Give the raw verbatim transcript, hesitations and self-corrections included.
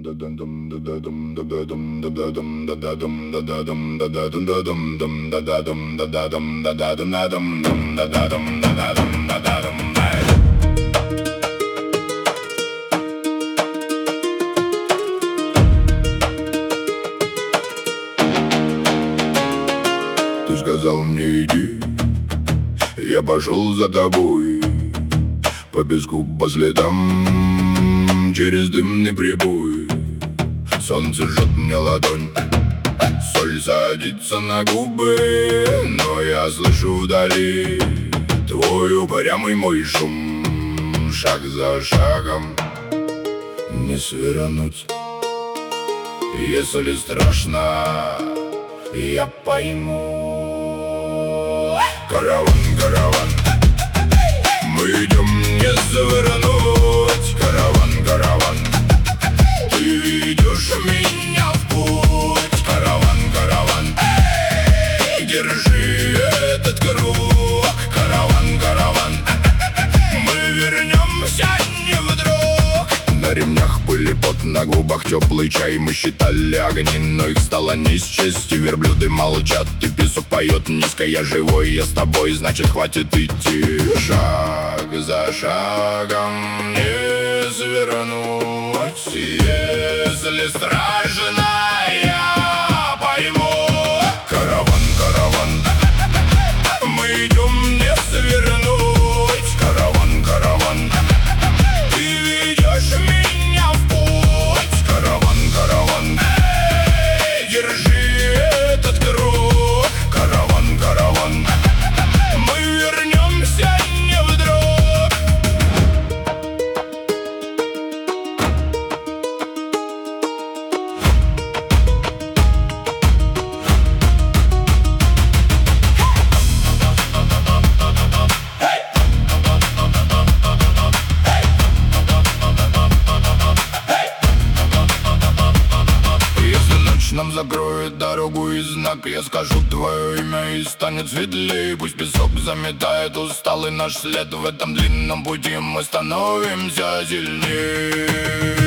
Ты сказал мне иди, я пошел за тобой по песку, по следам, через дымный прибой. Солнце жжет мне ладонь, соль садится на губы, но я слышу вдали твой упрямый мой шум. Шаг за шагом не свернуть, если страшно, я пойму. Караван, караван, мы идем не завернуть. Караван, караван, ты ведешь меня в путь. Караван, караван, держи этот круг. Караван, караван, мы вернемся не вдруг. На ремнях пыль и пот, на губах теплый чай. Мы считали огни, но их стало не счесть. И верблюды молчат, и песок поет низко. Я живой, я с тобой, значит хватит идти. Шаг за шагом не свернуть, если страшно, я пойму. Караван, караван, мы идем не свернуть. Караван, караван, ты ведешь меня в путь. Караван, караван, держи этот круг. Караван, караван, мы вернемся не вдруг. Нам закроет дорогу и знак. Я скажу твое имя и станет светлее. Пусть песок заметает усталый наш след. В этом длинном пути мы становимся сильнее.